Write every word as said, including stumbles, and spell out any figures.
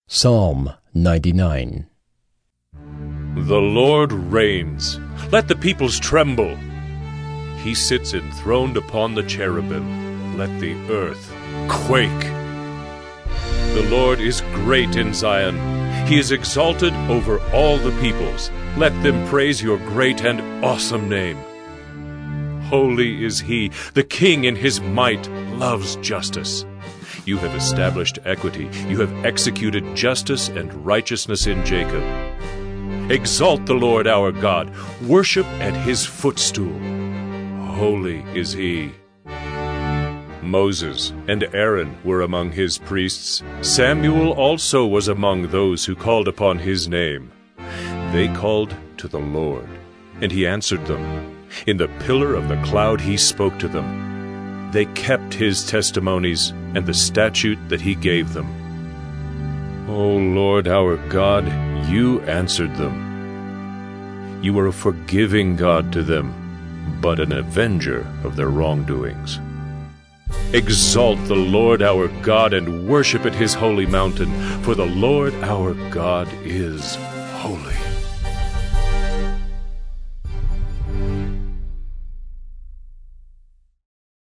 Psalm ninety-nine. The Lord reigns. Let the peoples tremble. He sits enthroned upon the cherubim. Let the earth quake. The Lord is great in Zion. He is exalted over all the peoples. Let them praise your great and awesome name. Holy is He. The King in His might loves justice. You have established equity. You have executed justice and righteousness in Jacob. Exalt the Lord our God. Worship at His footstool. Holy is He. Moses and Aaron were among His priests. Samuel also was among those who called upon His name. They called to the Lord, and He answered them. In the pillar of the cloud He spoke to them. They kept His testimonies and the statute that He gave them. O Lord our God, You answered them. You are a forgiving God to them, but an avenger of their wrongdoings. Exalt the Lord our God and worship at His holy mountain, for the Lord our God is holy.